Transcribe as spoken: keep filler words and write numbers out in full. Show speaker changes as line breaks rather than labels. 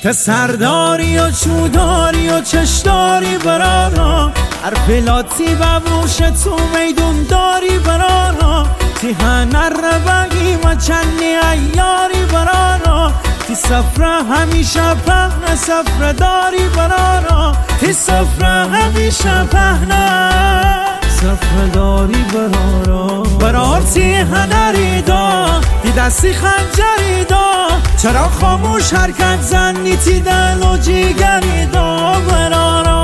ته سرداری و چوداری و چشداری برارا هر پلاتی ببوش تو میدون داری برارا تی هنر بگی و چنی ایاری برارا تی سفره همیشه پهنه سفره داری برارا تی سفره همیشه پهنه سفره داری برارا برار تی هنری دا تی دستی خنجری دا چرا خاموش حرکت زنی تی دل و جیگری دا برارا